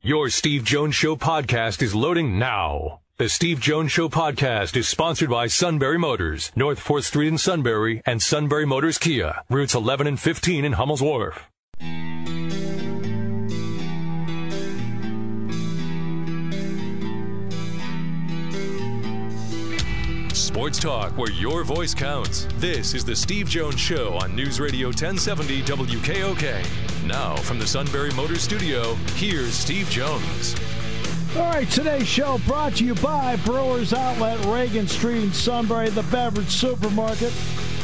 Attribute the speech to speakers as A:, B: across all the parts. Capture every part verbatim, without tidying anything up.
A: Your Steve Jones Show podcast is loading now. The Steve Jones Show podcast is sponsored by Sunbury Motors, North fourth Street in Sunbury, and Sunbury Motors Kia, routes eleven and fifteen in Hummel's Wharf. Sports talk where your voice counts. This is the Steve Jones Show on News Radio ten seventy W K O K. Now from the Sunbury Motors Studio, here's Steve Jones.
B: All right, today's show brought to you by Brewers Outlet, Reagan Street in Sunbury, the beverage supermarket.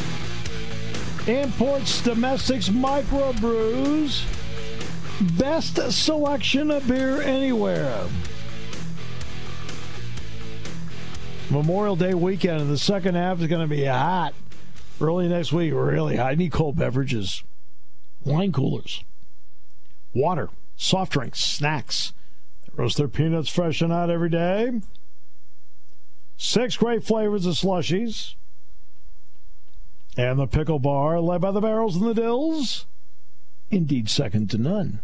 B: Imports, domestics, microbrews. Best selection of beer anywhere. Memorial Day weekend, and the second half is going to be hot. Early next week, really hot. I need cold beverages. Wine coolers. Water. Soft drinks. Snacks. They roast their peanuts fresh and hot every day. Six great flavors of slushies. And the pickle bar, led by the Barrels and the Dills. Indeed, second to none.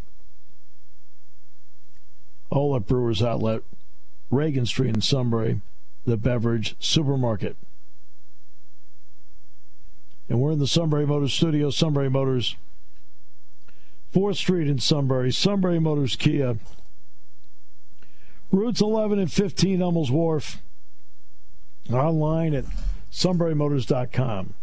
B: All at Brewers Outlet, Reagan Street in Sunbury, the beverage supermarket. And we're in the Sunbury Motors studio. Sunbury Motors, fourth Street in Sunbury. Sunbury Motors Kia, routes eleven and fifteen, Hummel's Wharf. Online at sunbury motors dot com.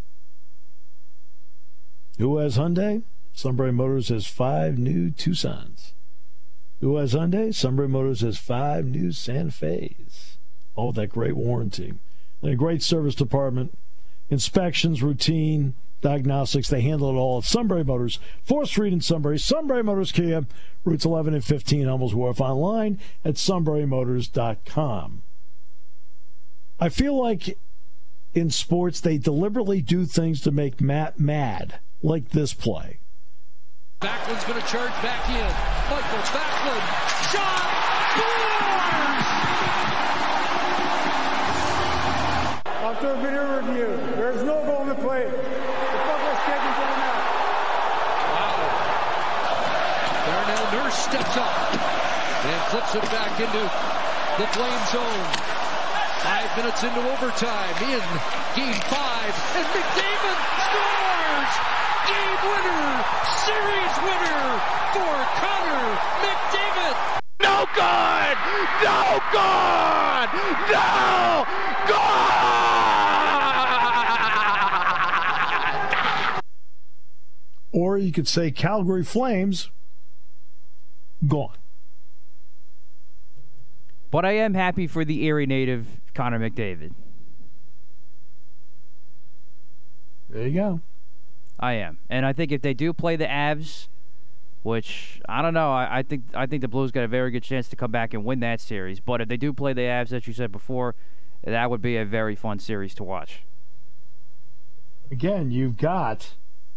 B: Who has Hyundai? Sunbury Motors has five new Tucsons. Who has Hyundai? Sunbury Motors has five new Santa Fe's. All that great warranty. And a great service department. Inspections, routine, diagnostics. They handle it all at Sunbury Motors, fourth Street in Sunbury. Sunbury Motors Kia, routes eleven and fifteen, Hummel's Wharf. Online at sunbury motors dot com. I feel like in sports they deliberately do things to make Matt mad, like this play.
C: Backlund's going to charge back in. Michael Backlund. Shot! Scores!
D: After a video review, there is no goal in the play. The puck was taken to the net.
C: Wow. Darnell Nurse steps up and flips it back into the Flame zone. Five minutes into overtime in game five, and McDavid scores! Game winner, series winner for Connor McDavid.
E: No good! No good! No good!
B: Or you could say Calgary Flames, gone.
F: But I am happy for the Erie native, Connor McDavid.
B: There you go.
F: I am. And I think if they do play the Avs, which, I don't know, I, I think I think the Blues got a very good chance to come back and win that series. But if they do play the Avs, as you said before, that would be a very fun series to watch.
B: Again, you've got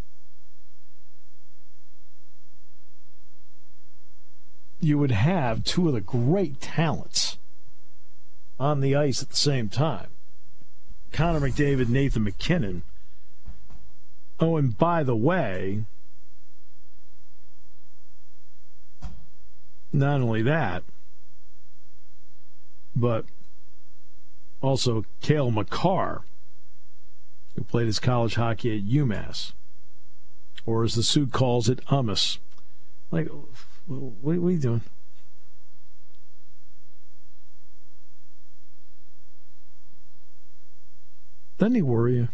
B: you would have two of the great talents on the ice at the same time. Connor McDavid, Nathan McKinnon. Oh, and by the way, not only that, but also Cale Makar, who played his college hockey at UMass, or as the Sioux calls it, U M A S. Like, what, what are you doing? Doesn't he worry you?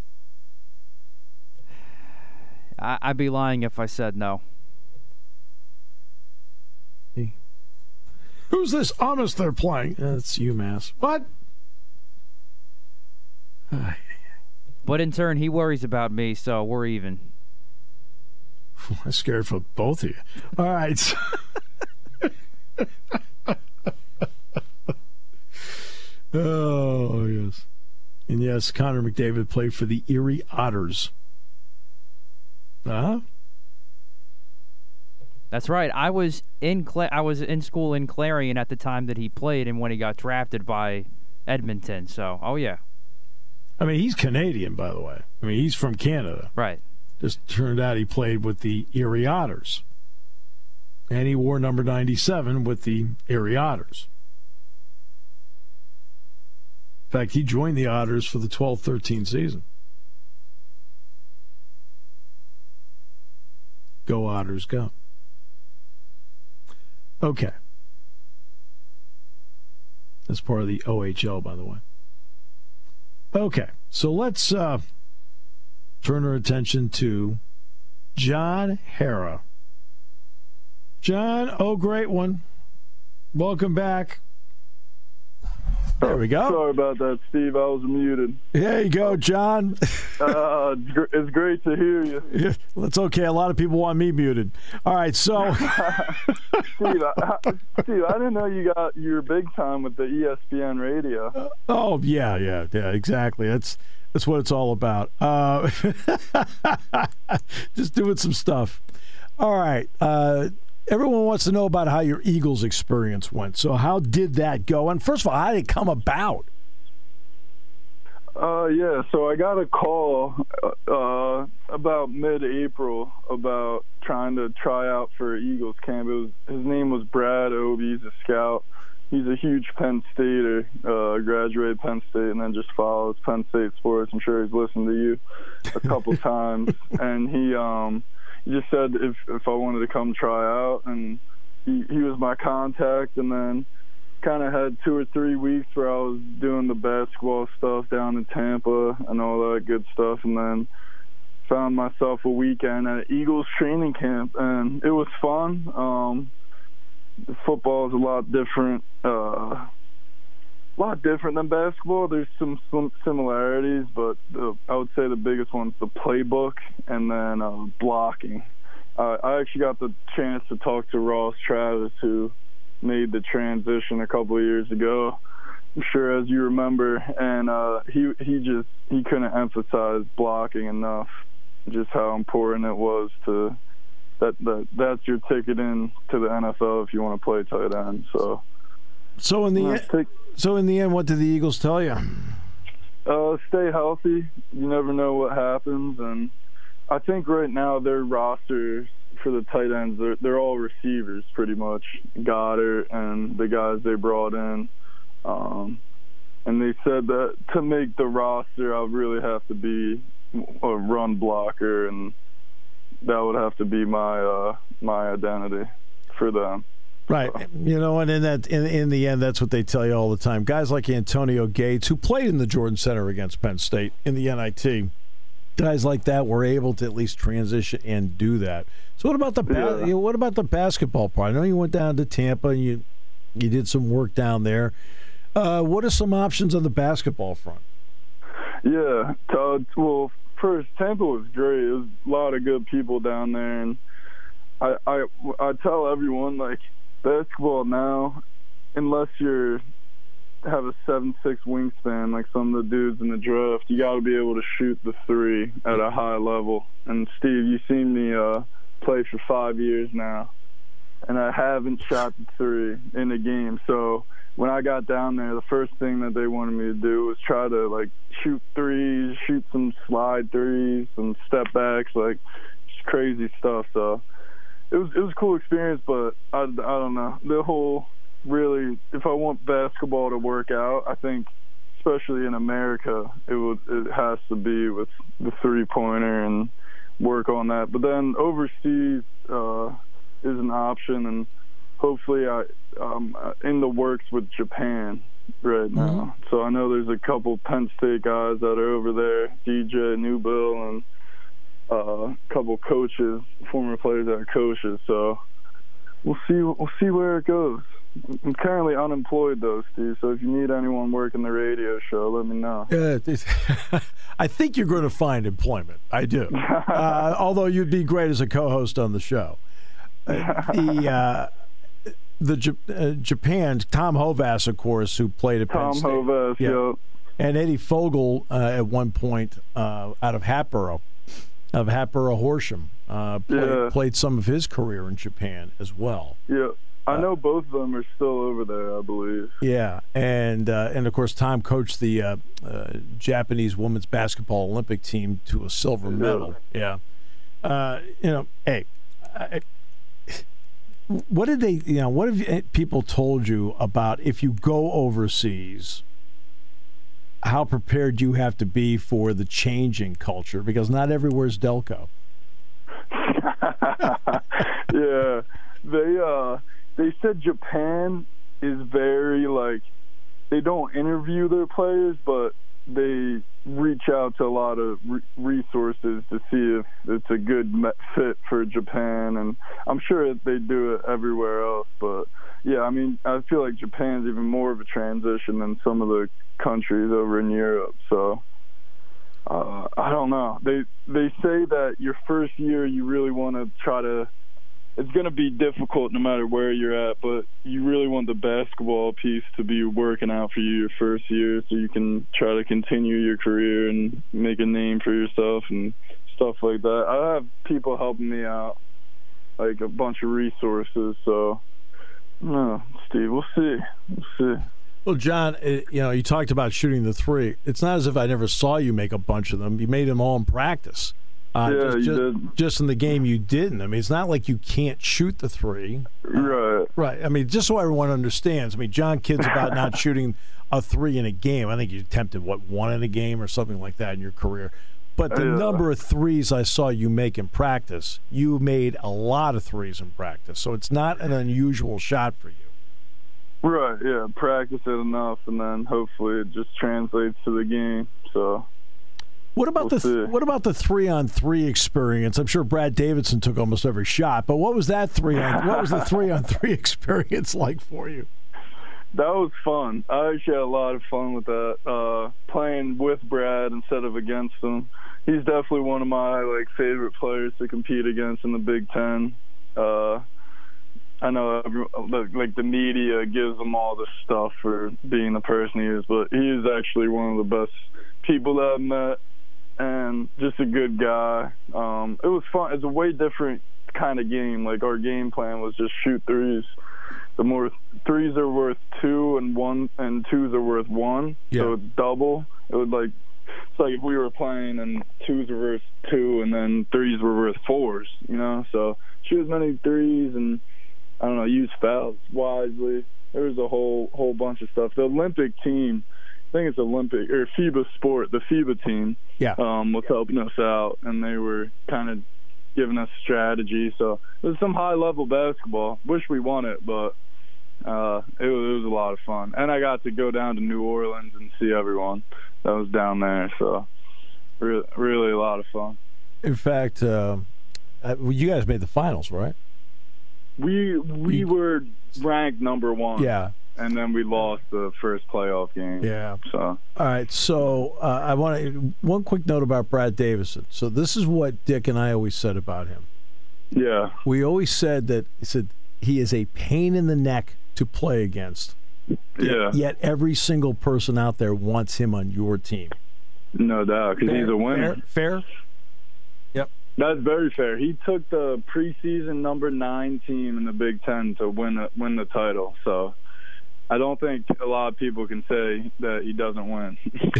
F: I, I'd be lying if I said no.
B: Hey. Who's this U M A S they're playing? Uh, it's UMass. What?
F: But in turn, he worries about me, so we're even.
B: I'm scared for both of you. All right. Oh, yes. And yes, Connor McDavid played for the Erie Otters. Huh?
F: That's right. I was in Cla- I was in school in Clarion at the time that he played and when he got drafted by Edmonton. So, oh yeah.
B: I mean, he's Canadian, by the way. I mean, he's from Canada.
F: Right.
B: Just turned out he played with the Erie Otters. and he wore number ninety-seven with the Erie Otters. In fact, he joined the Otters for the twelve thirteen season. Go Otters, go. Okay. That's part of the O H L, by the way. Okay, so let's uh, turn our attention to John Harrar. John, oh, great one. Welcome back. There we go.
G: Sorry about that, Steve. I was muted.
B: There you go, John.
G: uh, it's, gr- it's great to hear you.
B: Yeah, that's okay. A lot of people want me muted. All right, so
G: Steve, I, Steve, I didn't know you got your big time with the E S P N radio.
B: Uh, oh yeah, yeah, yeah. Exactly. That's that's what it's all about. Uh, just doing some stuff. All right. Uh, Everyone wants to know about how your Eagles experience went. So how did that go? And first of all, how did it come about?
G: Uh, yeah, so I got a call uh, about mid-April about trying to try out for Eagles camp. It was, his name was Brad Obie. He's a scout. He's a huge Penn Stater, uh, graduated Penn State, and then just follows Penn State sports. I'm sure he's listened to you a couple times. And he... um. He just said if if I wanted to come try out, and he, he was my contact, and then kind of had two or three weeks where I was doing the basketball stuff down in Tampa and all that good stuff, and then found myself a weekend at Eagles training camp, and it was fun. Um, football is a lot different, uh, a lot different than basketball. There's some, some similarities, but the, I would say the biggest one's the playbook and then uh, blocking. Uh, I actually got the chance to talk to Ross Travis, who made the transition a couple of years ago, I'm sure as you remember, and uh, he he just he couldn't emphasize blocking enough, just how important it was to that that that's your ticket in to the N F L if you want to play tight end. So.
B: So in the
G: uh,
B: end,
G: take,
B: so in the end, what did the Eagles tell you?
G: Uh, stay healthy. You never know what happens, and I think right now their rosters for the tight ends, they're they're all receivers pretty much. Goddard and the guys they brought in, um, and they said that to make the roster, I would really have to be a run blocker, and that would have to be my uh, my identity for them.
B: Right, you know, and in that, in in the end, that's what they tell you all the time. Guys like Antonio Gates, who played in the Jordan Center against Penn State in the N I T, guys like that were able to at least transition and do that. So, what about the ba-
G: yeah.
B: you know, what about the basketball part? I know you went down to Tampa and you you did some work down there. Uh, what are some options on the basketball front?
G: Yeah, uh, well, first Tampa was great. It was a lot of good people down there, and I I I tell everyone, like, basketball now, unless you're have a seven six wingspan like some of the dudes in the draft, you got to be able to shoot the three at a high level. And Steve, you've seen me uh, play for five years now, and I haven't shot the three in a game. So when I got down there, the first thing that they wanted me to do was try to like shoot threes, shoot some slide threes, some step backs, like just crazy stuff. So It was it was a cool experience, but I, I don't know. The whole, really, if I want basketball to work out, I think, especially in America, it would it has to be with the three-pointer and work on that. But then overseas uh, is an option, and hopefully I, I'm in the works with Japan right now. Mm-hmm. So I know there's a couple Penn State guys that are over there, D J Newbill, and Uh, a couple coaches, former players that are coaches, so we'll see. We'll see where it goes. I'm currently unemployed, though, Steve. So if you need anyone working the radio show, let me know.
B: Uh, I think you're going to find employment. I do. Uh, although you'd be great as a co-host on the show. Uh, the uh, the J- uh, Japan, Tom Hovass, of course, who played at Penn
G: Tom
B: State.
G: Hovass, yeah. Yep.
B: And Eddie Fogel uh, at one point uh, out of Hatboro. Of Hatboro Horsham, uh, played,
G: yeah.
B: played some of his career in Japan as well.
G: Yeah, I
B: uh,
G: know both of them are still over there, I believe.
B: Yeah, and uh, and of course Tom coached the uh, uh, Japanese women's basketball Olympic team to a silver medal. Yeah, yeah. Uh, you know, hey, I, what did they, you know, what have people told you about if you go overseas, how prepared you have to be for the changing culture? Because not everywhere's Delco.
G: Yeah, they uh, they said Japan is very, like, they don't interview their players, but they reach out to a lot of re- resources to see if it's a good fit for Japan, and I'm sure they do it everywhere else. But yeah, I mean, I feel like Japan's even more of a transition than some of the countries over in Europe. So uh, I don't know. They they say that your first year you really want to try to. It's going to be difficult no matter where you're at, but you really want the basketball piece to be working out for you your first year so you can try to continue your career and make a name for yourself and stuff like that. I have people helping me out, like a bunch of resources, so, no, Steve, we'll see. We'll see.
B: Well, John, it, you know, you talked about shooting the three. It's not as if I never saw you make a bunch of them. You made them all in practice. Uh,
G: yeah,
B: just,
G: you
B: just,
G: did.
B: Just in the game, you didn't. I mean, it's not like you can't shoot the three.
G: Right.
B: Right. I mean, just so everyone understands. I mean, John kids about not shooting a three in a game. I think you attempted, what, one in a game or something like that in your career. But the
G: yeah.
B: number of threes I saw you make in practice, you made a lot of threes in practice. So it's not an unusual shot for you.
G: Right, yeah. Practice it enough, and then hopefully it just translates to the game. So...
B: What about
G: we'll
B: the th-
G: see.
B: what about the three on three experience? I'm sure Brad Davidson took almost every shot, but what was that three on what was the three on three experience like for you?
G: That was fun. I actually had a lot of fun with that. Uh, playing with Brad instead of against him. He's definitely one of my like favorite players to compete against in the Big Ten. Uh, I know every, like the media gives him all this stuff for being the person he is, but he is actually one of the best people that I've met. And just a good guy. Um, it was fun. It's a way different kind of game. Like, our game plan was just shoot threes. The more threes are worth two, and one and twos are worth one.
B: Yeah.
G: So it's double. It would like it's like if we were playing and twos were worth two, and then threes were worth fours. You know, so shoot as many threes and I don't know, use fouls wisely. There was a whole whole bunch of stuff. The Olympic team. I think it's Olympic or FIBA Sport, the FIBA team,
B: yeah,
G: um, was helping us out, and they were kind of giving us strategy. So it was some high-level basketball. Wish we won it, but uh, it, was, it was a lot of fun. And I got to go down to New Orleans and see everyone that was down there. So really, really a lot of fun.
B: In fact, uh, you guys made the finals, right?
G: We we
B: you,
G: were ranked number one.
B: Yeah.
G: And then we lost the first playoff game.
B: Yeah.
G: So.
B: All right. So uh, I want to one quick note about Brad Davison. So this is what Dick and I always said about him.
G: Yeah.
B: We always said that he said he is a pain in the neck to play against.
G: Yeah.
B: Yet, yet every single person out there wants him on your team.
G: No doubt, because he's a winner.
B: Fair. Fair? Yep.
G: That's very fair. He took the preseason number nine team in the Big Ten to win a, win the title. So. I don't think a lot of people can say that he doesn't win.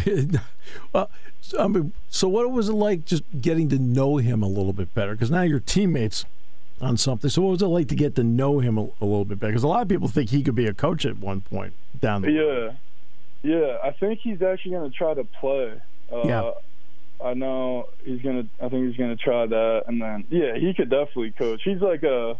B: Well, so, I mean, so what was it like just getting to know him a little bit better? Because now you're teammates on something. So what was it like to get to know him a, a little bit better? Because a lot of people think he could be a coach at one point down the road.
G: Yeah, yeah. I think he's actually going to try to play. Uh,
B: yeah.
G: I know he's going to. I think he's going to try that, and then yeah, he could definitely coach. He's like a.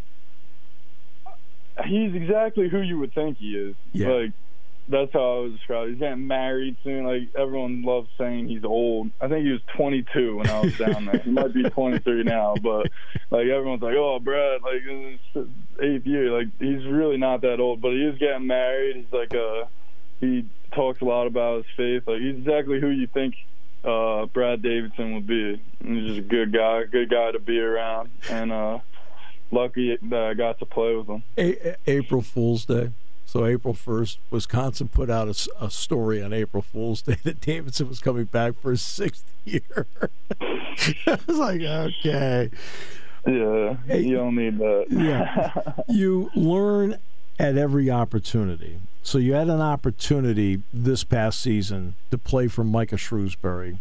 G: He's exactly who you would think he is.
B: Yeah. Like,
G: that's how I was described. He's getting married soon. Like, everyone loves saying he's old. I think he was twenty-two when I was down there. He might be twenty-three now, but, like, everyone's like, oh, Brad, like, this is eighth year. Like, he's really not that old, but he is getting married. He's like a, he talks a lot about his faith. Like, he's exactly who you think uh, Brad Davidson would be. He's just a good guy, good guy to be around. And, uh, lucky that I got to play with him.
B: A- April Fool's Day. So April first, Wisconsin put out a, a story on April Fool's Day that Davidson was coming back for his sixth year. I was like, okay.
G: Yeah,
B: hey,
G: you don't need that.
B: Yeah. You learn at every opportunity. So you had an opportunity this past season to play for Micah Shrewsbury.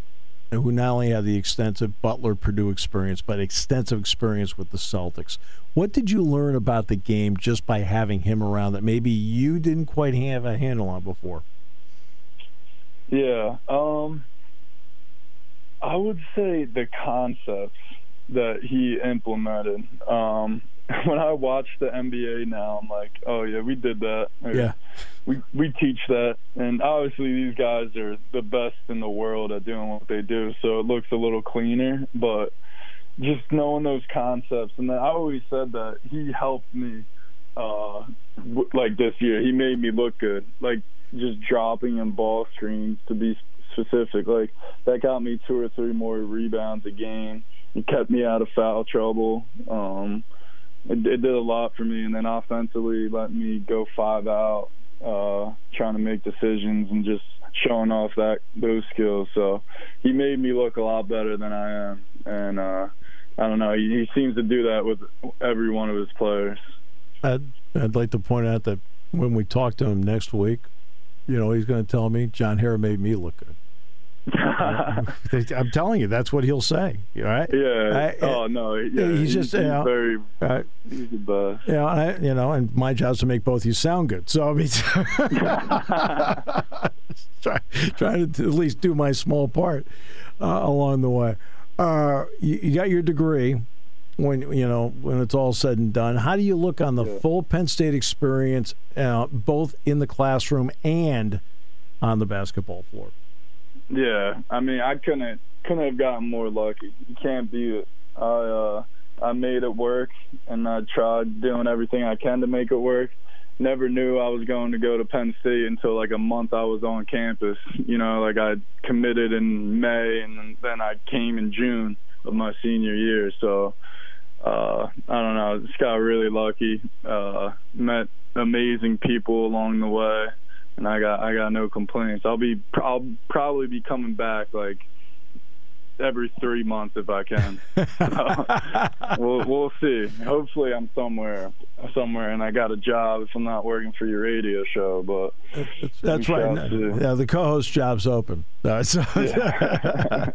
B: who not only had the extensive Butler-Purdue experience, but extensive experience with the Celtics. What did you learn about the game just by having him around that maybe you didn't quite have a handle on before?
G: Yeah, um, I would say the concepts that he implemented. Um, when I watch the N B A now, I'm like, oh yeah, we did that. Or,
B: yeah,
G: we we teach that, and obviously these guys are the best in the world at doing what they do, so it looks a little cleaner. But just knowing those concepts, and then I always said that he helped me. Uh, w- like this year, he made me look good. Like just dropping in ball screens, to be specific, like that got me two or three more rebounds a game. It kept me out of foul trouble. Um, it, it did a lot for me, and then offensively let me go five out, uh, trying to make decisions and just showing off that those skills. So he made me look a lot better than I am, and uh, I don't know. He, he seems to do that with every one of his players.
B: I'd, I'd like to point out that when we talk to him next week, you know, he's going to tell me John Harrar made me look good. uh, I'm telling you, that's what he'll say. All right?
G: Yeah.
B: I,
G: oh no. Yeah.
B: He's,
G: he's
B: just
G: he's
B: you know,
G: very.
B: Uh,
G: he's the best.
B: You know, I, you know, and my job is to make both you sound good. So I mean, try, trying to at least do my small part uh, along the way. Uh, you, you got your degree. When you know when it's all said and done, how do you look on the
G: yeah.
B: full Penn State experience, uh, both in the classroom and on the basketball floor?
G: Yeah, I mean, I couldn't couldn't have gotten more lucky. You can't beat it. I uh, I made it work, and I tried doing everything I can to make it work. Never knew I was going to go to Penn State until like a month I was on campus. You know, like I committed in May, and then I came in June of my senior year. So. Uh, I don't know. Just got really lucky. Uh, met amazing people along the way, and I got I got no complaints. I'll be I'll probably be coming back like every three months if I can. So, we'll we'll see. Hopefully, I'm somewhere somewhere, and I got a job if I'm not working for your radio show. But
B: that's, that's right. Yeah, the co-host job's open. Uh, so, yeah.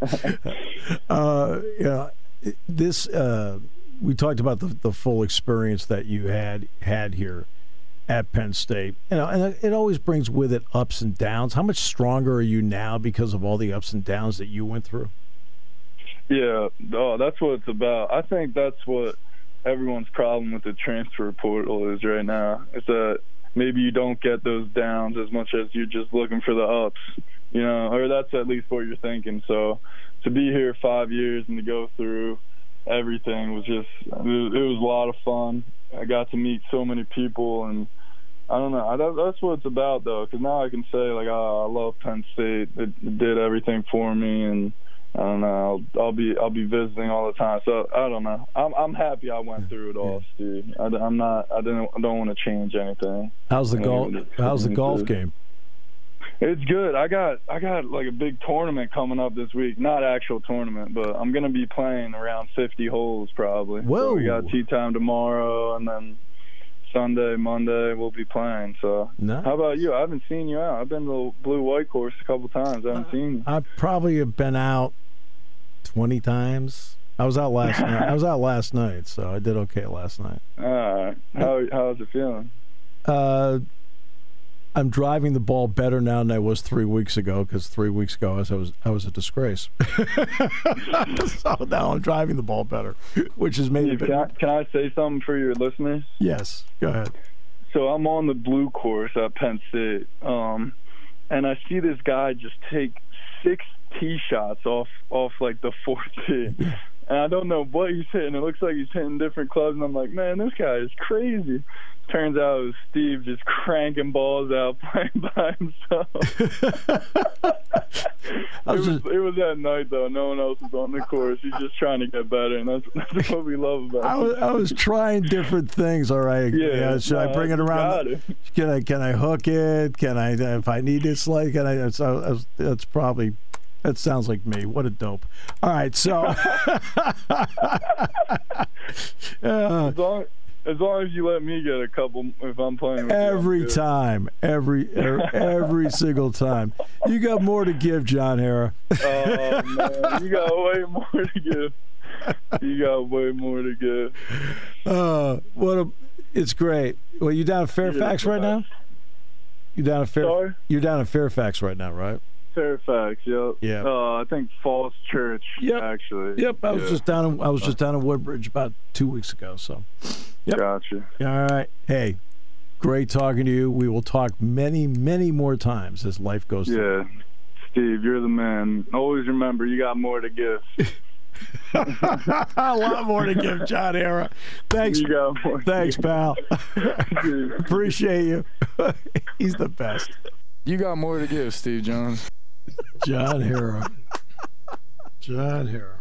B: uh, yeah, this. Uh, We talked about the, the full experience that you had had here at Penn State. You know, and it always brings with it ups and downs. How much stronger are you now because of all the ups and downs that you went through?
G: Yeah, oh, that's what it's about. I think that's what everyone's problem with the transfer portal is right now. Is that maybe you don't get those downs as much as you're just looking for the ups, you know, or that's at least what you're thinking. So to be here five years and to go through everything was just it was, it was a lot of fun. I got to meet so many people, and I don't know. I, that, that's what it's about, though, because now I can say like, oh, I love Penn State. It, it did everything for me, and I don't know. I'll, I'll be I'll be visiting all the time. So I don't know. I'm I'm happy I went through it all, Steve. I, I'm not. I didn't. I don't want to change anything.
B: How's the golf? How's the golf game?
G: It's good. I got I got like a big tournament coming up this week. Not actual tournament, but I'm gonna be playing around fifty holes probably.
B: Whoa!
G: So we got tee time tomorrow, and then Sunday, Monday we'll be playing. So
B: nice.
G: How about you? I haven't seen you out. I've been to the Blue White course a couple times. I haven't uh, seen you.
B: I probably have been out twenty times. I was out last night. I was out last night, so I did okay last night.
G: All right. How how's it feeling?
B: Uh. I'm driving the ball better now than I was three weeks ago because three weeks ago I was I was, I was a disgrace. So now I'm driving the ball better, which is maybe.
G: Can I, can I say something for your listeners?
B: Yes, go ahead.
G: So I'm on the blue course at Penn State, um, and I see this guy just take six tee shots off off like the fourth tee. And I don't know what he's hitting. It looks like he's hitting different clubs, and I'm like, man, this guy is crazy. Turns out it was Steve just cranking balls out, playing by himself. it, was, just, it was at night, though. No one else was on the course. He's just trying to get better, and that's, that's what we love about
B: I was, I was trying different things, all right.
G: Yeah,
B: yeah should no, I bring it around? It. Can I Can I hook it? Can I, if I need it, like, can I? That's, that's probably... That sounds like me. What a dope. All right, so. uh,
G: as, long, as long as you let me get a couple if I'm playing with
B: every
G: you,
B: time, every every single time. You got more to give, John Harrah.
G: Oh man, you got way more to give. You got way more to give.
B: Uh, what a, it's great. Well, you down in Fairfax yeah, right now? You down in Fair,
G: Sorry?
B: You're down in Fairfax right now, right?
G: Fairfax, yep.
B: Yeah.
G: Uh, I think Falls Church,
B: yep.
G: actually.
B: Yep. I was
G: yeah.
B: just down. In, I was just down in Woodbridge about two weeks ago. So. Yep.
G: Gotcha.
B: All right. Hey, great talking to you. We will talk many, many more times as life goes.
G: Yeah.
B: Through.
G: Steve, you're the man. Always remember, you got more to give.
B: A lot more to give, John Harrah. Thanks.
G: You got more.
B: Thanks, pal. Appreciate you. He's the best.
H: You got more to give, Steve Jones.
B: John Harrah. John Harrah.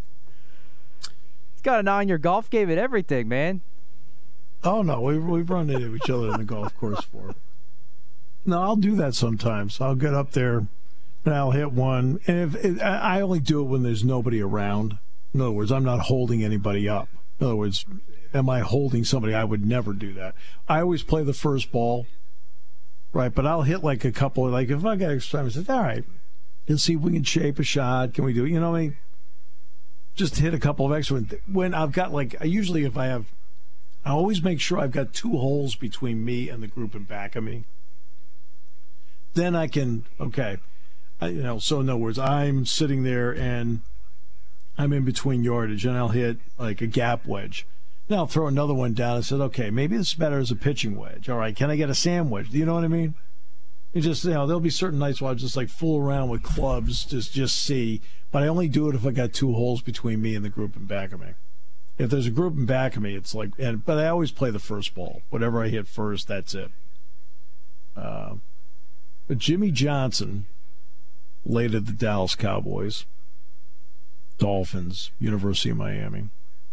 F: He's got an eye on your golf game and everything, man.
B: Oh, no. We've, we've run into each other in the golf course for. No, I'll do that sometimes. I'll get up there and I'll hit one. And if it, I only do it when there's nobody around. In other words, I'm not holding anybody up. In other words, am I holding somebody? I would never do that. I always play the first ball. Right, but I'll hit like a couple. Like if I got extra time, I said, "All right, let's see if we can shape a shot. Can we do it?" You know what I mean? Just hit a couple of extra. When I've got like, I usually if I have, I always make sure I've got two holes between me and the group in back of me. Then I can, okay, I, you know. So in other words, I'm sitting there and I'm in between yardage, and I'll hit like a gap wedge. Then I'll throw another one down and said, okay, maybe this is better as a pitching wedge. All right, can I get a sandwich? Do you know what I mean? It just, you know, there'll be certain nights where I'll just like fool around with clubs, just just see. But I only do it if I got two holes between me and the group in back of me. If there's a group in back of me, it's like, and but I always play the first ball. Whatever I hit first, that's it. Uh, but Jimmy Johnson, late at the Dallas Cowboys, Dolphins, University of Miami,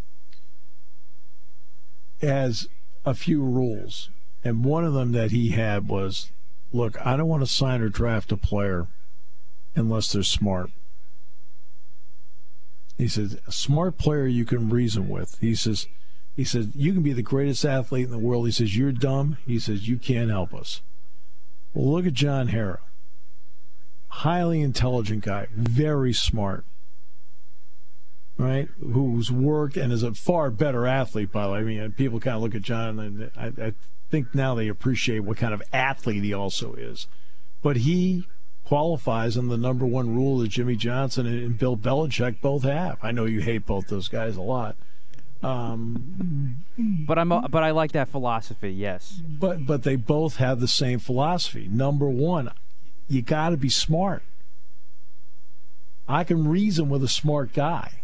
B: has a few rules, and one of them that he had was, look, I don't want to sign or draft a player unless they're smart. He says, a smart player you can reason with. He says, he says, you can be the greatest athlete in the world. He says, you're dumb. He says, you can't help us. Well, look at John Harrah. Highly intelligent guy, very smart. Right, who's worked and is a far better athlete, by the way. I mean, people kind of look at John, and I, I think now they appreciate what kind of athlete he also is. But he qualifies in the number one rule that Jimmy Johnson and Bill Belichick both have. I know you hate both those guys a lot. Um,
F: but I'm but I like that philosophy, yes.
B: But but they both have the same philosophy. Number one, you got to be smart. I can reason with a smart guy.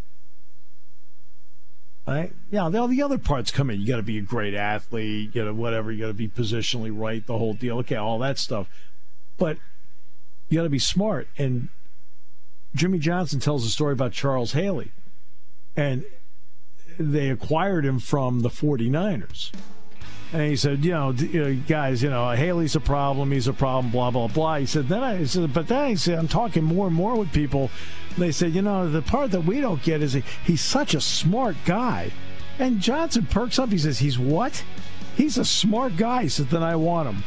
B: Right? Yeah, all the other parts come in. You got to be a great athlete, you know, whatever. You got to be positionally right, the whole deal. Okay, all that stuff. But you got to be smart. And Jimmy Johnson tells a story about Charles Haley. And they acquired him from the forty-niners. And he said, you know, you know, guys, you know, Haley's a problem. He's a problem, blah, blah, blah. He said, then I he said, but then he said, I'm talking more and more with people. They said, you know, the part that we don't get is he, he's such a smart guy. And Johnson perks up. He says, he's what? He's a smart guy. He said, then I want him.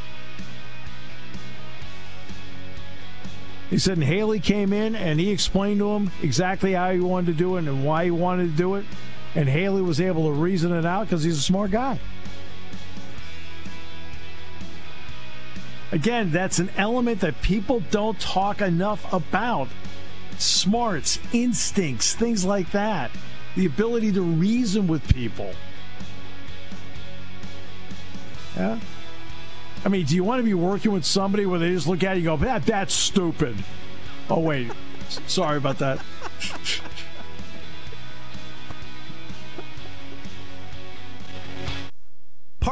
B: He said, and Haley came in and he explained to him exactly how he wanted to do it and why he wanted to do it. And Haley was able to reason it out because he's a smart guy. Again, that's an element that people don't talk enough about. Smarts, instincts, things like that. The ability to reason with people. Yeah? I mean, do you want to be working with somebody where they just look at you and go, that, that's stupid? Oh, wait. Sorry about that.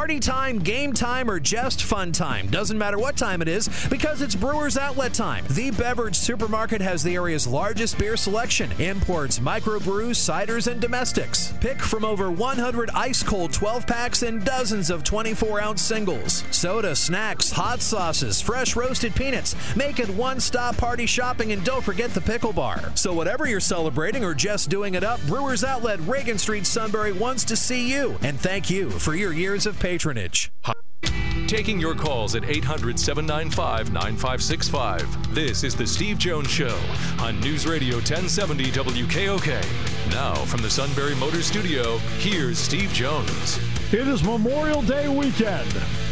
I: party time, game time, or just fun time. Doesn't matter what time it is because it's Brewers Outlet time. The Beverage Supermarket has the area's largest beer selection, imports, microbrews, ciders, and domestics. Pick from over one hundred ice-cold twelve-packs and dozens of twenty-four ounce singles. Soda, snacks, hot sauces, fresh roasted peanuts. Make it one-stop party shopping, and don't forget the pickle bar. So whatever you're celebrating or just doing it up, Brewers Outlet, Reagan Street, Sunbury wants to see you. And thank you for your years of patronage.
A: Taking your calls at eight hundred, seven nine five, nine five six five. This is The Steve Jones Show on News Radio ten seventy W K O K. Now from the Sunbury Motors Studio, here's Steve Jones.
B: It is Memorial Day weekend.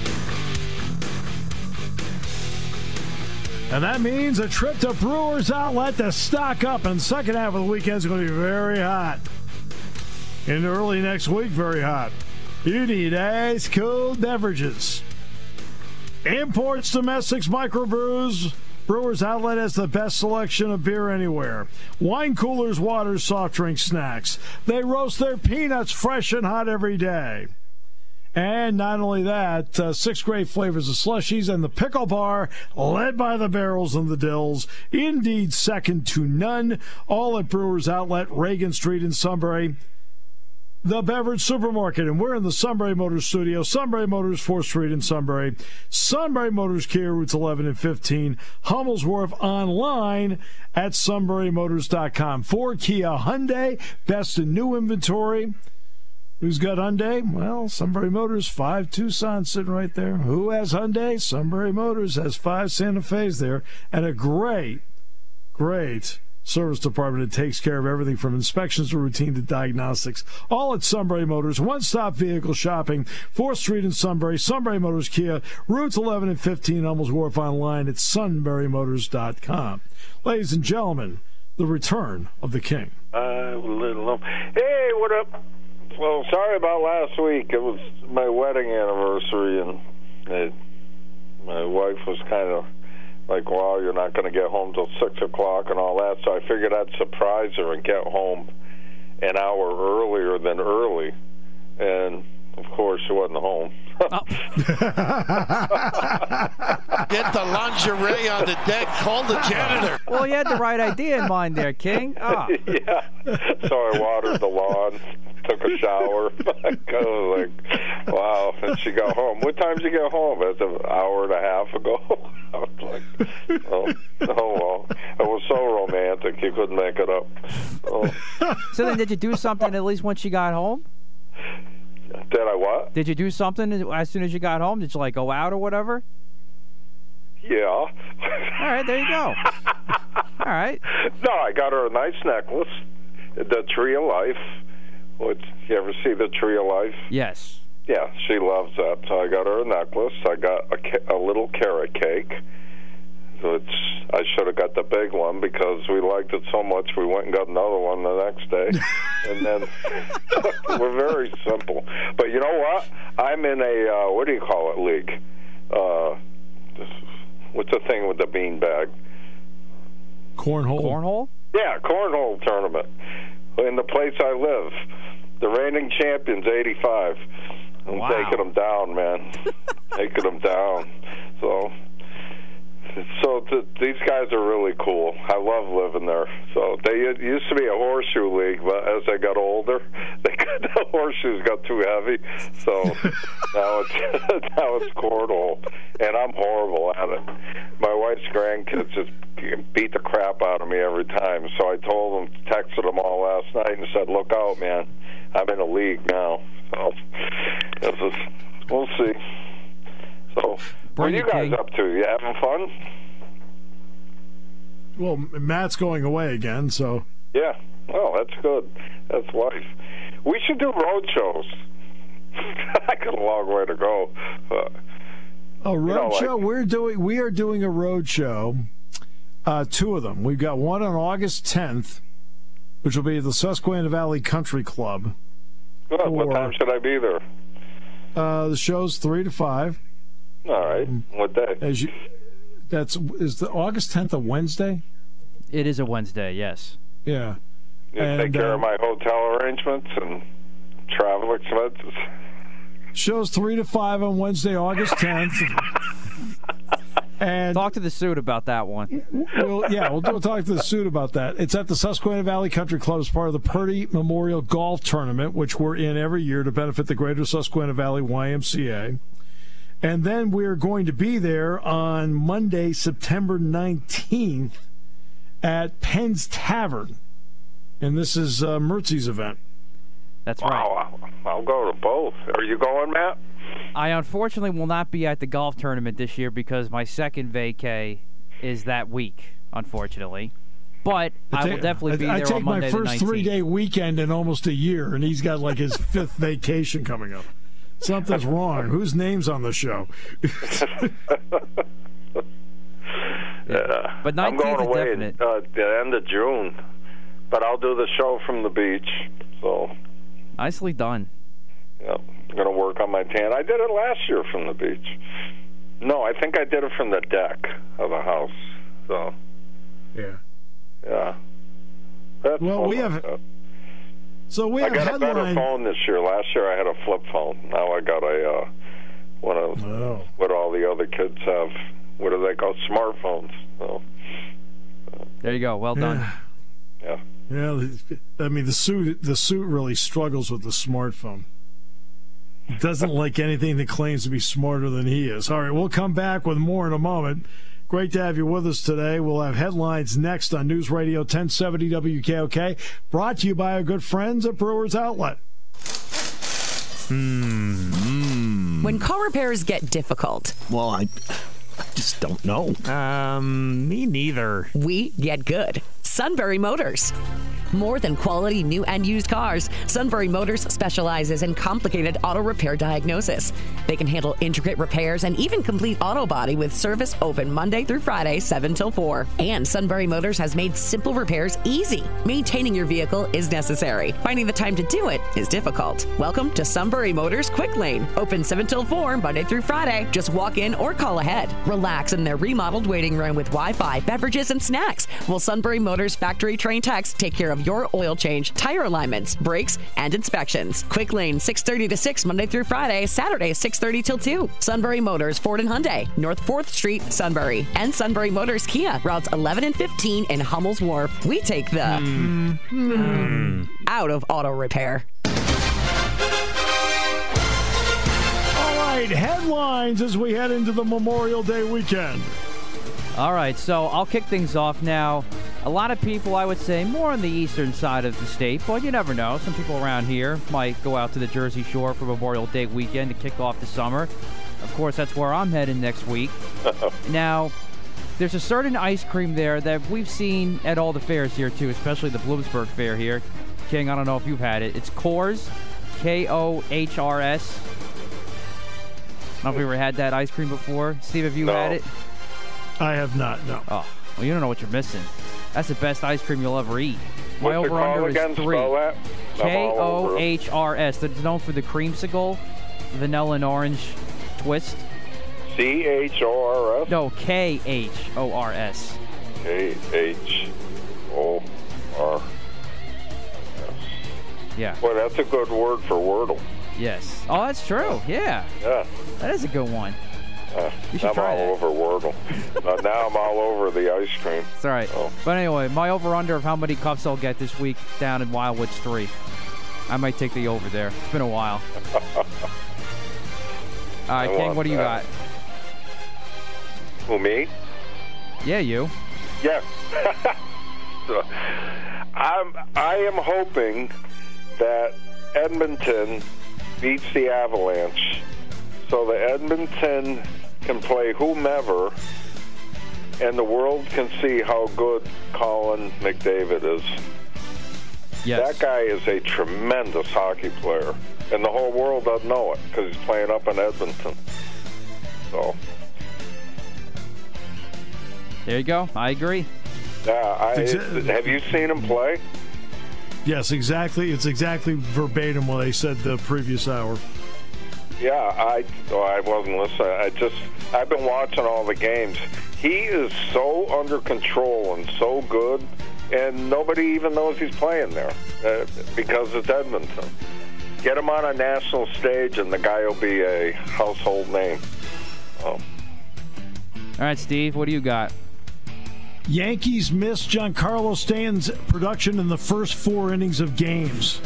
B: And that means a trip to Brewers Outlet to stock up. And the second half of the weekend is going to be very hot. Into early next week, very hot. You need ice-cold beverages. Imports, domestics, microbrews. Brewers Outlet has the best selection of beer anywhere. Wine coolers, waters, soft drink, snacks. They roast their peanuts fresh and hot every day. And not only that, uh, six great flavors of slushies and the pickle bar, led by the barrels and the dills. Indeed, second to none. All at Brewers Outlet, Reagan Street in Sunbury. The Beverage Supermarket, and we're in the Sunbury Motors studio. Sunbury Motors, fourth Street in Sunbury. Sunbury Motors Kia, routes eleven and fifteen. Hummel's Wharf, online at sunbury motors dot com. Ford, Kia, Hyundai, best in new inventory. Who's got Hyundai? Well, Sunbury Motors, five Tucson sitting right there. Who has Hyundai? Sunbury Motors has five Santa Fe's there. And a great, great service department that takes care of everything from inspections to routine to diagnostics. All at Sunbury Motors. One-stop vehicle shopping. fourth Street in Sunbury. Sunbury Motors Kia. Routes eleven and fifteen. Hummel's Wharf, online at sunbury motors dot com. Ladies and gentlemen, the return of the King.
J: Uh, little, hey, what up? Well, sorry about last week. It was my wedding anniversary, and it, my wife was kind of like, wow, you're not going to get home till six o'clock and all that. So I figured I'd surprise her and get home an hour earlier than early. And, of course, she wasn't home.
K: Oh. Get the lingerie on the deck. Call the janitor.
F: Well, you had the right idea in mind there, King. Oh.
J: Yeah. So I watered the lawn, took a shower. I was like, wow. And she got home. What time did you get home? It was an hour and a half ago. I was like, oh, oh well. It was so romantic. You couldn't make it up. Oh.
F: So then did you do something at least once she got home?
J: Did I what?
F: Did you do something as soon as you got home? Did you, like, go out or whatever?
J: Yeah.
F: All right, there you go. All right.
J: No, I got her a nice necklace, the Tree of Life. Which, you ever see the Tree of Life?
F: Yes.
J: Yeah, she loves that. So I got her a necklace. I got a, a little carrot cake. Which I should have got the big one because we liked it so much we went and got another one the next day. And then we're very simple. But you know what? I'm in a, uh, what do you call it, league? Uh, what's the thing with the bean bag?
B: Cornhole.
F: Cornhole?
J: Yeah, cornhole tournament. In the place I live. The reigning champions, eighty-five. I'm
F: wow.
J: taking them down, man. taking them down. So... So th- these guys are really cool. I love living there. So they it used to be a horseshoe league, but as I got older, they got, the horseshoes got too heavy. So now it's now it's cornhole, and I'm horrible at it. My wife's grandkids just beat the crap out of me every time. So I told them, texted them all last night, and said, "Look out, man! I'm in a league now." So this is, we'll see. So. What are you guys King. up to? You having fun?
B: Well, Matt's going away again, so...
J: Yeah. Oh, that's good. That's life. We should do road shows. I got a long way to go. Uh,
B: a road
J: you know,
B: show?
J: like,
B: We're doing. We are doing a road show. Uh, two of them. We've got one on August tenth, which will be at the Susquehanna Valley Country Club.
J: Good.
B: For,
J: what time should I be there?
B: Uh, the show's three to five.
J: All right. What day?
B: As you, that's is the August tenth a Wednesday?
F: It is a Wednesday. Yes.
B: Yeah.
J: You
B: and,
J: take care
B: uh,
J: of my hotel arrangements and travel expenses.
B: Show's three to five on Wednesday, August tenth. And
F: talk to the suit about that one.
B: We'll, yeah, we'll, we'll talk to the suit about that. It's at the Susquehanna Valley Country Club as part of the Purdy Memorial Golf Tournament, which we're in every year to benefit the Greater Susquehanna Valley Y M C A. And then we're going to be there on Monday, September nineteenth at Penn's Tavern. And this is uh, Mertzie's event.
F: That's right.
J: Wow, I'll go to both. Are you going, Matt?
F: I unfortunately will not be at the golf tournament this year because my second vacay is that week, unfortunately. But I,
B: I take,
F: will definitely be
B: I,
F: there
B: I take
F: on Monday
B: my
F: the
B: first
F: nineteenth.
B: three-day weekend in almost a year, and he's got like his fifth vacation coming up. Something's wrong. Whose name's on the show?
J: Yeah.
F: But
J: I'm
F: nineteenth
J: going
F: is
J: away
F: definite.
J: uh, at the end of June, but I'll do the show from the beach. So
F: nicely done.
J: Yeah, I'm going to work on my tan. I did it last year from the beach. No, I think I did it from the deck of the house. So
B: yeah,
J: yeah. That's
B: well, we have.
J: That.
B: So we
J: I
B: have
J: got
B: a
J: a better
B: headline.
J: phone this year. Last year I had a flip phone. Now I got a uh, one of
B: oh.
J: what all the other kids have. What do they call smartphones? So, uh,
F: there you go. Well done.
J: Yeah.
B: Yeah. I mean, the suit. The suit really struggles with the smartphone. He doesn't like anything that claims to be smarter than he is. All right, we'll come back with more in a moment. Great to have you with us today. We'll have headlines next on News Radio ten seventy W K O K, brought to you by our good friends at Brewers Outlet.
L: Mm-hmm. When car repairs get difficult.
M: Well, I, I just don't know. Um, me neither.
L: We get good. Sunbury Motors. More than quality new and used cars, Sunbury Motors specializes in complicated auto repair diagnosis. They can handle intricate repairs and even complete auto body with service open Monday through Friday, seven till four. And Sunbury Motors has made simple repairs easy. Maintaining your vehicle is necessary. Finding the time to do it is difficult. Welcome to Sunbury Motors Quick Lane. Open seven till four, Monday through Friday. Just walk in or call ahead. Relax in their remodeled waiting room with Wi-Fi, beverages, and snacks. While Sunbury Motors factory trained techs take care of your oil change, tire alignments, brakes, and inspections. Quick Lane, six thirty to six, Monday through Friday, Saturday, six thirty till two. Sunbury Motors, Ford and Hyundai, North fourth Street, Sunbury. And Sunbury Motors Kia, routes eleven and fifteen in Hummel's Wharf. We take the mm. Mm. out of auto repair.
B: All right, headlines as we head into the Memorial Day weekend.
F: All right, so I'll kick things off now. A lot of people, I would say, more on the eastern side of the state, but you never know. Some people around here might go out to the Jersey Shore for Memorial Day weekend to kick off the summer. Of course, that's where I'm heading next week. Now, there's a certain ice cream there that we've seen at all the fairs here, too, especially the Bloomsburg Fair here. King, I don't know if you've had it. It's Coors, K O H R S. I don't know if we ever had that ice cream before. Steve, have you
J: no.
F: had it?
B: I have not, no.
F: Oh, well, you don't know what you're missing. That's the best ice cream you'll ever eat. My
J: What's
F: over-under is
J: again?
F: three. K O H R S. It's known for the creamsicle, vanilla and orange twist.
J: C H O R S?
F: No, K H O R S.
J: K H O R S.
F: Yeah.
J: Well, that's a good word for Wordle.
F: Yes. Oh, that's true. Yeah.
J: Yeah.
F: That is a good one.
J: Uh,
F: You should
J: I'm
F: try
J: all
F: that.
J: over Wordle. uh, now I'm all over the ice cream.
F: It's all right.
J: Oh.
F: But anyway, my over-under of how many cups I'll get this week down in Wildwood's three. I might take the over there. It's been a while. All right,
J: I
F: King,
J: want
F: what do you
J: that.
F: got?
J: Who, me?
F: Yeah, you.
J: Yeah. so, I'm, I am hoping that Edmonton beats the Avalanche so that Edmonton can play whomever and the world can see how good Colin McDavid is.
F: Yes.
J: That guy is a tremendous hockey player, and the whole world doesn't know it because he's playing up in Edmonton. So,
F: There you go. I agree.
J: yeah, I,
B: Exa-
J: have you seen him play?
B: Yes, exactly. It's exactly verbatim what they said the previous hour.
J: Yeah, I oh, I wasn't listening. I just I've been watching all the games. He is so under control and so good, and nobody even knows he's playing there uh, because it's Edmonton. get him on a national stage, and the guy will be a household name. Oh.
F: All right, Steve, what do you got?
B: Yankees missed Giancarlo Stanton's production in the first four innings of games.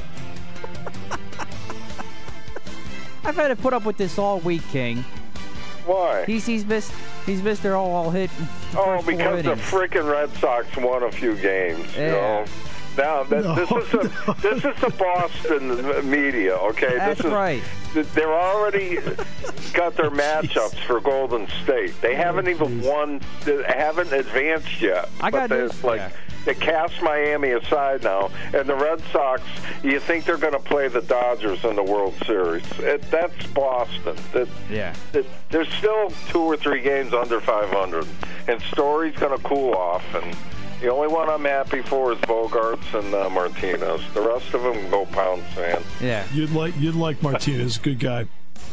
F: I've had to put up with this all week, King.
J: Why?
F: He's he's missed he's missed their all, all hit.
J: Oh, because the freaking Red Sox won a few games.
F: Yeah.
J: You know. Now that,
B: No,
J: this is the
B: no.
J: this is the Boston media. Okay,
F: That's
J: this is
F: right.
J: they're already got their matchups for Golden State. They haven't even won. They haven't advanced yet.
F: I got
J: but
F: news
J: they,
F: for
J: like
F: ya.
J: they cast Miami aside now, and the Red Sox. You think they're going to play the Dodgers in the World Series? It, that's Boston. It,
F: Yeah.
J: it, there's still two or three games under five hundred, and Story's going to cool off. And the only one I'm happy for is Bogarts and uh, Martinez. The rest of them go pound sand.
F: Yeah.
B: You'd like you'd like Martinez, good guy.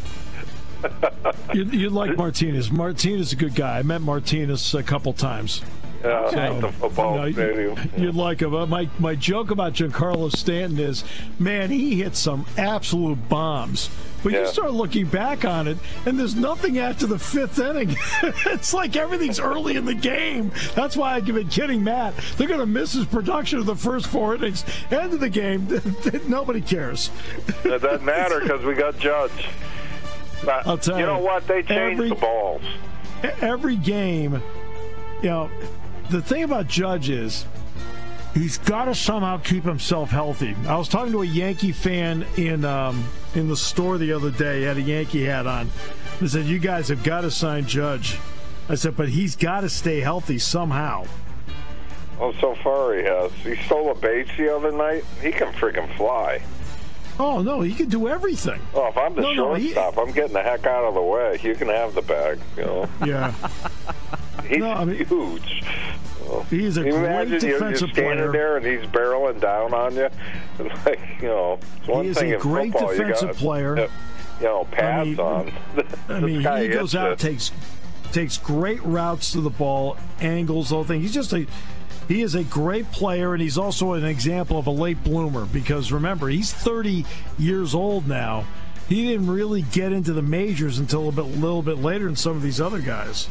B: You'd, you'd like Martinez. Martinez is a good guy. I met Martinez a couple times.
J: Yeah,
B: So,
J: at the football
B: you know,
J: stadium.
B: you- You'd like him. Uh, My my joke about Giancarlo Stanton is, man, he hit some absolute bombs. But
J: Yeah.
B: you start looking back on it, and there's nothing after the fifth inning. It's like everything's early in the game. That's why I've been kidding Matt. They're going to miss his production of the first four innings. End of the game, nobody cares.
J: It doesn't matter because we got Judge. But
B: I'll tell
J: you know
B: you,
J: what? They changed
B: every-
J: the balls.
B: Every game, you know, the thing about Judge is he's got to somehow keep himself healthy. I was talking to a Yankee fan in um, in the store the other day. He had a Yankee hat on. I said, "You guys have got to sign Judge." I said, "But he's got to stay healthy somehow."
J: Well, so far he has. He stole a base the other night. He can freaking fly.
B: Oh no, he can do everything.
J: Oh, if I'm the
B: No, no, he-
J: shortstop, I'm getting the heck out of the way. You can have the bag, you know.
B: Yeah,
J: He's
B: No, I mean-
J: huge. Well,
B: he's a
J: you
B: great
J: imagine you're, you're
B: defensive
J: standing
B: player.
J: there and he's barreling down on you. And like, you know, it's one
B: He is
J: thing
B: a
J: in
B: great
J: football,
B: defensive
J: you got,
B: player.
J: You know, pads
B: I mean,
J: on.
B: I
J: This
B: mean,
J: guy
B: he goes
J: hits
B: out,
J: it.
B: takes takes great routes to the ball, angles, the whole thing. He's just a he is a great player, and he's also an example of a late bloomer. Because remember, he's thirty years old now. He didn't really get into the majors until a bit, little bit later than some of these other guys.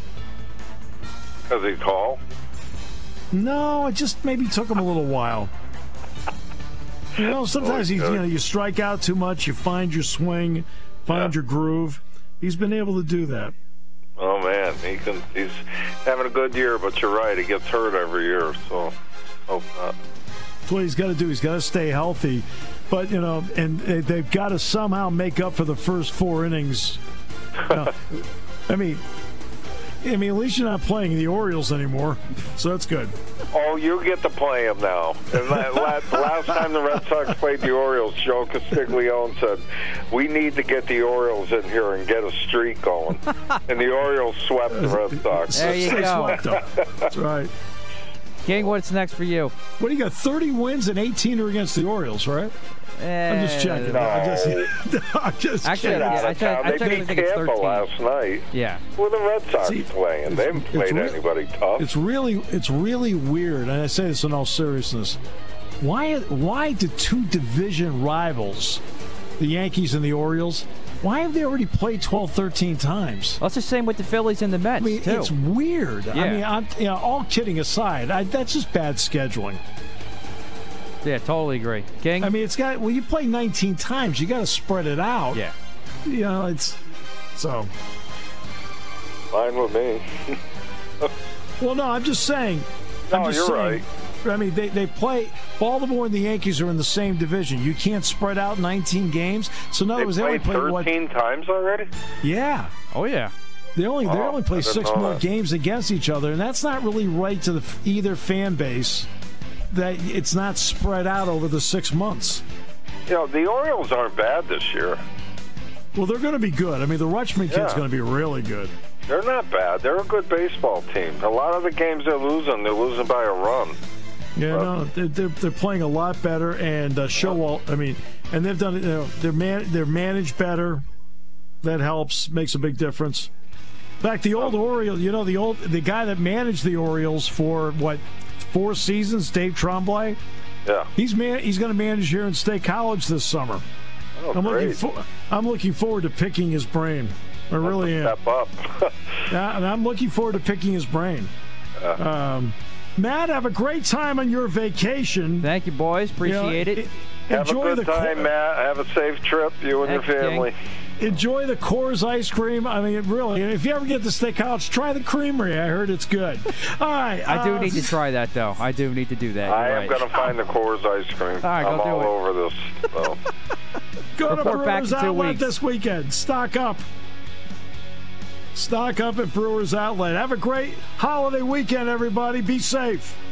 J: Is he tall?
B: No, it just maybe took him a little while. You know, sometimes
J: Oh,
B: he's,
J: good.
B: you know you strike out too much, you find your swing, find
J: Yeah.
B: your groove. He's been able to do that.
J: Oh man, he can. He's having a good year, but you're right. He gets hurt every year, so hope not.
B: That's what he's got to do. He's got to stay healthy. But, you know, and they- they've got to somehow make up for the first four innings. Now, I mean, I mean, at least you're not playing the Orioles anymore, so that's good.
J: Oh, you get to play him now. And la- la- last time the Red Sox played the Orioles, Joe Castiglione said, we need to get the Orioles in here and get a streak going. And the Orioles swept the Red Sox.
F: There you
B: They
F: go.
B: swept them. That's right.
F: King, what's next for you?
B: What do you got? thirty wins and eighteen are against the Orioles, right? I'm just checking.
F: Eh,
B: I'm just, I'm just
F: Actually,
B: kidding.
F: yeah,
J: Out
F: I
J: of
F: checked-
J: town.
F: I
J: They
F: checked, I
J: beat
F: think it's
J: Tampa
F: thirteen.
J: last night.
F: Yeah.
J: Who are the Red Sox
B: See,
J: playing? They haven't
B: it's
J: played
B: re-
J: anybody tough.
B: It's really, it's really weird, and I say this in all seriousness. Why, why do two division rivals, the Yankees and the Orioles, why have they already played twelve, thirteen times?
F: Well, it's the same with the Phillies and the Mets,
B: I mean,
F: too.
B: it's weird. I
F: Yeah.
B: mean, I'm, you know, all kidding aside, I, that's just bad scheduling.
F: Yeah, totally agree. King?
B: I mean, it's got, well, you play nineteen times, you got to spread it out.
F: Yeah.
B: You know, it's, so.
J: Fine with me.
B: Well, no, I'm just saying.
J: No,
B: I'm just
J: you're
B: saying, I mean, they, they play, Baltimore and the Yankees are in the same division. You can't spread out nineteen games. So, in other
J: They
B: words, they only
J: played
B: play, what?
J: thirteen times already?
B: Yeah.
F: Oh, yeah.
B: They only, they
J: Oh,
B: only
J: I
B: play
J: didn't
B: six
J: know
B: more
J: that.
B: games against each other, and that's not really right to the, either fan base that it's not spread out over the six months.
J: You know, the Orioles aren't bad this year.
B: Well, they're going to be good. I mean, the Rutschman kid's
J: Yeah.
B: going to be really good.
J: They're not bad. They're a good baseball team. A lot of the games they're losing, they're losing by a run.
B: Yeah, no, they're, they're, they're playing a lot better, and uh, Showalter, I mean, and they've done, you know, they're man, they're managed better. That helps, makes a big difference. In fact, the old Orioles, you know, the old the guy that managed the Orioles for what four seasons, Dave Tremblay.
J: Yeah.
B: He's man, he's going to manage here in State College this summer.
J: Oh,
B: I'm looking
J: great.
B: for, I'm looking forward to picking his brain. I really am.
J: Step up.
B: Yeah, and I'm looking forward to picking his brain.
J: Uh,
B: Um, Matt, have a great time on your vacation.
F: Thank you, boys. Appreciate
B: You know,
F: it.
J: have a
B: Enjoy
J: good
B: the
J: time,
B: Coors-
J: Matt. Have a safe trip, you and
F: Thanks,
J: your family.
F: King.
B: Enjoy the Coors ice cream. I mean, really, if you ever get to Steakhouse, try the creamery. I heard it's good. All right.
F: I do
B: uh,
F: need to try that, though. I do need to do that.
J: I
F: You're
J: am
F: right.
J: going to find the Coors ice cream.
F: All right,
J: I'm
F: go do
J: all
F: it.
J: over this. So.
B: Go to
F: Report back
B: Brewers
F: in two
B: Outlet
F: weeks.
B: this weekend. Stock up. Stock up at Brewers Outlet. Have a great holiday weekend, everybody. Be safe.